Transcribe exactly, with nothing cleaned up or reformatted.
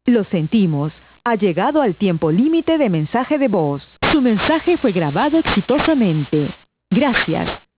Lo sentimos. Ha llegado al tiempo límite de mensaje de voz. Su mensaje fue grabado exitosamente. Gracias.